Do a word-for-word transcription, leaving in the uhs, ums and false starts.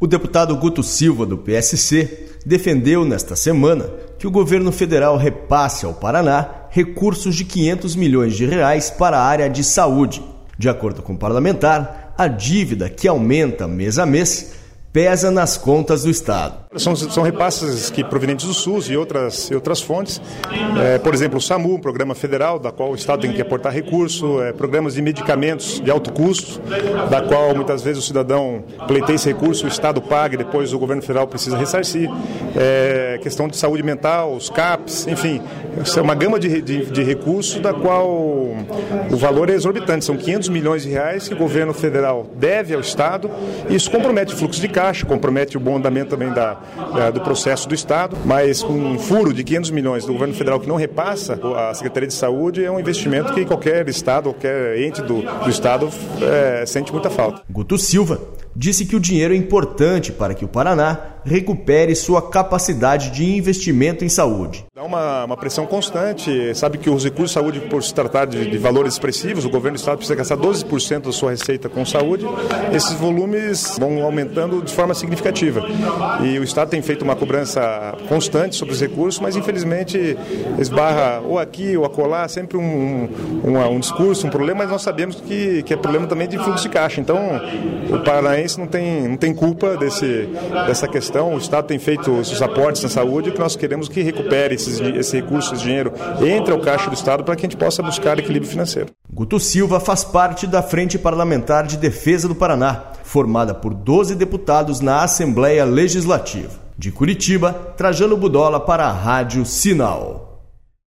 O deputado Guto Silva, do P S C, defendeu nesta semana que o governo federal repasse ao Paraná recursos de quinhentos milhões de reais para a área de saúde. De acordo com o parlamentar, a dívida, que aumenta mês a mês, pesa nas contas do Estado. São, são repasses que provenientes do SUS e outras, e outras fontes. É, por exemplo, o SAMU, um programa federal, da qual o Estado tem que aportar recurso, é, programas de medicamentos de alto custo, da qual muitas vezes o cidadão pleiteia esse recurso, o Estado paga e depois o governo federal precisa ressarcir. É, questão de saúde mental, os CAPs, enfim, é uma gama de, de, de recursos da qual o valor é exorbitante. São quinhentos milhões de reais que o governo federal deve ao Estado e isso compromete o fluxo de caixa, compromete o bom andamento também da, da, do processo do Estado, mas com um furo de quinhentos milhões do governo federal que não repassa a Secretaria de Saúde é um investimento que qualquer Estado, qualquer ente do, do Estado é, sente muita falta. Guto Silva disse que o dinheiro é importante para que o Paraná recupere sua capacidade de investimento em saúde. Dá uma, uma pressão constante, sabe que os recursos de saúde, por se tratar de, de valores expressivos, o governo do Estado precisa gastar doze por cento da sua receita com saúde, esses volumes vão aumentando de forma significativa. E o Estado tem feito uma cobrança constante sobre os recursos, mas infelizmente esbarra ou aqui ou acolá, sempre um, um, um discurso, um problema, mas nós sabemos que, que é problema também de fluxo de caixa. Então, o paranaense não tem, não tem culpa desse, dessa questão. O Estado tem feito os aportes na saúde e que nós queremos que recupere esses, esse recurso, esse dinheiro, entre ao caixa do Estado para que a gente possa buscar equilíbrio financeiro. Guto Silva faz parte da Frente Parlamentar de Defesa do Paraná, formada por doze deputados na Assembleia Legislativa. De Curitiba, Trajano Budola para a Rádio Sinal.